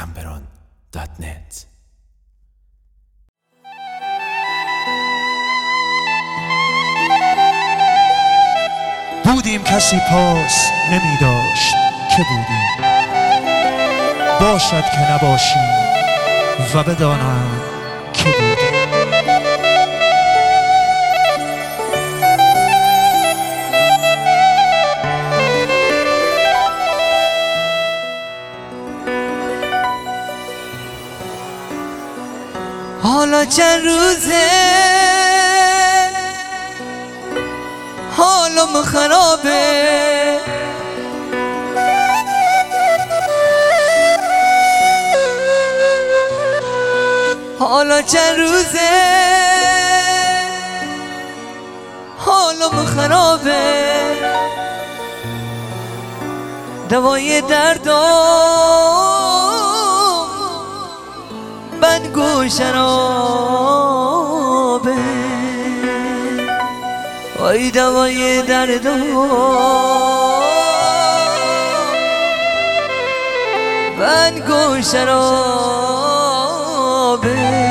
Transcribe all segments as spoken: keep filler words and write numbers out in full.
گمبران دات نت. بودیم کسی پاس نمی داشت که بودیم، باشد که نباشیم و بدانم که بودیم. حالا چند روزه حالم خرابه، حالا چند روزه حالم خرابه، دوای دردم بنگو شرابه، وای دوای دردم بنگو شرابه.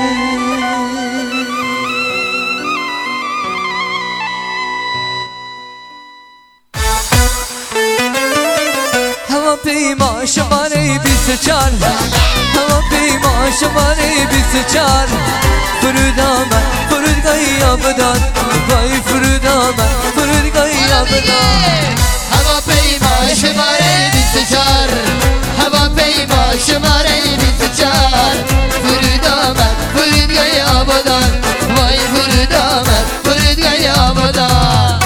هواپیما شماره بیست و چهار، هواپیما شماره بیست و چهار، فرود آمد فرودگاهی آبادان، وای فرود آمد فرودگاهی آبادان. هواپیما شماره بیست و چهار، هواپیما شماره بیست و چهار، فرود آمد فرودگاهی آبادان، وای فرود آمد فرودگاهی آبادان.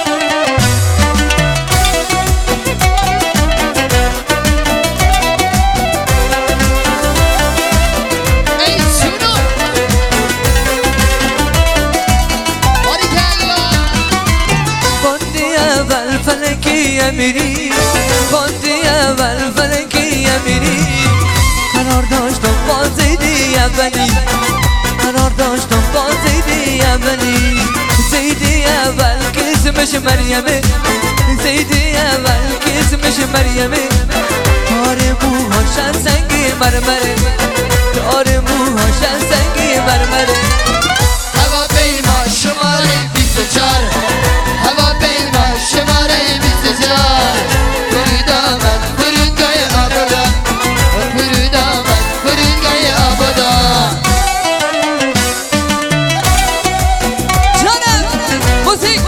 فلکی امیری باندی اول فلکی امیری، قرار داشتم با زیدی اولی، قرار داشتم با زیدی اولی. زیدی اول که اسمش مریمه، زیدی اول که اسمش مریمه، داره موهاشن سنگی مرمره، داره موهاشن سنگی مرمره. هواپیما شماره بیست و چهار، هواپیما شماره بیست و چهار، فرود آمد فرودگاه آبادان، فرود آمد فرودگاه آبادان. جانم موسیقی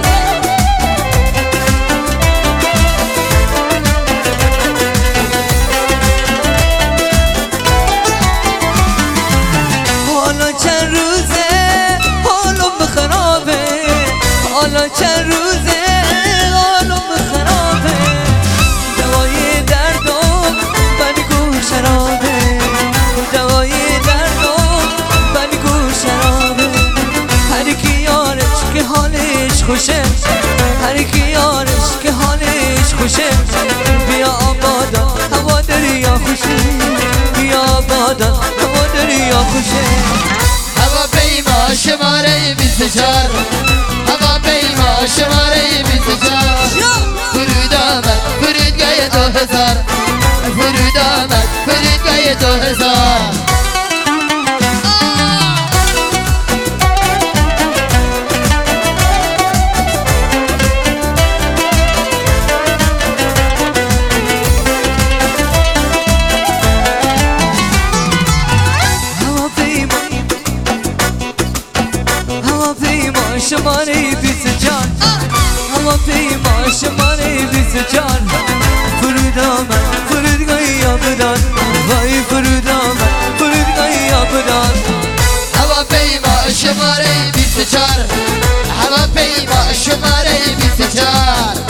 حالا چند روزه حالم خرابه، حالا چند روزه حالم خرابه، دوای دردم بنگو شرابه، دوای دردم بنگو شرابه. هر کی یارش که حالش خوشه، هر کی یارش که حالش خوشه، بیا آبادان هوا دریا خوشه، بیا آبادان هوا دریا خوشه. هواپیما شماره بیست و چهار، هواپیما شماره بیست و چهار، فرود آمد فرودگاه دو هزار، فرود آمد فرودگاه دو هزار. شماره بیست و چهار، هواپیما شماره بیست و چهار، فرود آمد فرودگاهی آبادان، وای فرود آمد فرودگاهی آبادان. هواپیما شماره بیست و چهار، هواپیما شماره بیست و چهار،